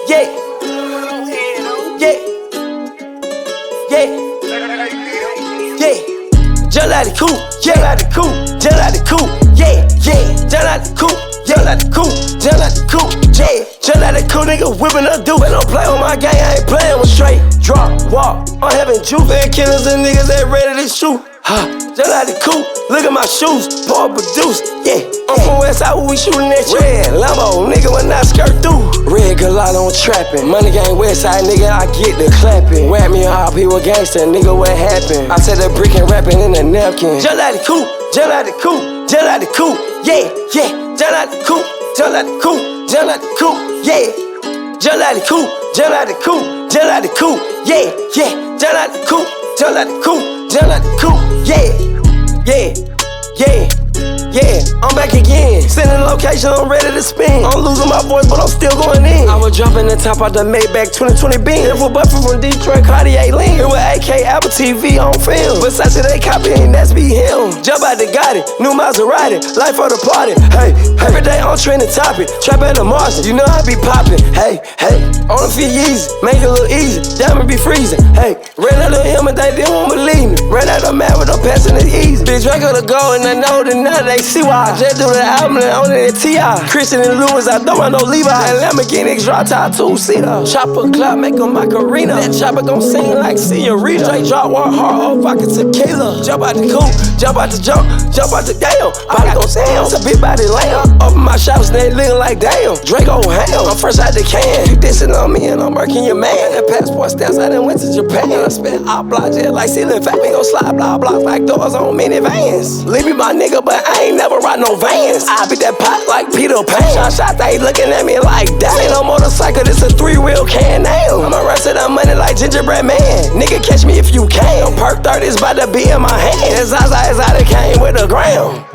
Yeah. Yeah. Yeah. Yeah. Just like the coupe, just like the coupe, just like the coupe. Yeah, yeah. Just like the coupe, just like the coupe, just like the coupe. Yeah. Just like the coupe, nigga whipping a dude. Don't play on my gang, I ain't playing with straight. Drop, walk. I'm having juke and killers and niggas that ready to shoot. Just like the coupe, look at my shoes, pour produce, yeah. I'm from Westside, we shooting that red Lambo, nigga when I skirt through. Red Gallardo on trapping, money gang Westside, nigga I get the clapping. Rap me on RP with gangsta, nigga what happened? I said the brick and rapping in the napkin. Just like the coupe, just like the coupe, just like the coupe, yeah, yeah. Just like the coupe, just like the coupe, just like the coupe, yeah. Just like the coupe, just like the coupe, just like the coupe, yeah, yeah. Just like the coupe, just like the coupe, just like the coupe, yeah, yeah, yeah, yeah. I'm back again, sending location, I'm ready to spin. I'm losing my voice, but I'm still going in. I was jumping the top out the Maybach 2020 Benz. If a buffer from Detroit, Cartier lean. It was AK, Apple TV on film. But Sacha, they copying, that's be him. Jump out the Gotti, new Maserati, life for the party. Hey, every day on trending topic. Trap at the Martian, you know I be popping. Hey, hey, on a few Yeezy, make it a little easy. Diamond be freezing. Hey, ran out of him and they didn't want to believe me. Ran out of mad with them passing it easy. Bitch, drink of the gold and I know that now they see why I just do the album and on it T.I. Christian and Lewis, I don't want no Levi. That Lamborghini drop top 2-seater. Chopper club, make a Macarena. That chopper gon' sing like Senorita. Straight drop one hard off, vodka tequila. Jump out the coupe, jump out the jump out the damn. Body gon' sound, it's a big body lamb. Open my shops, they looking like damn. Draco ham, I'm fresh out the can. You dissing on me and I'm working your man. That passport stamps, I done went to Japan. I spent out block jet like ceiling fat. We gon' slide block blocks like doors on minivans. Leave me my nigga, but I ain't never ride no vans. I beat that pot like Peter Pan. Shot, they looking at me like that. Ain't no motorcycle, this a 3-wheel can now. I'ma run to the money like gingerbread man. Nigga, catch me if you can. Perk 30's about to be in my hand. As Zaza is out, it came with the ground.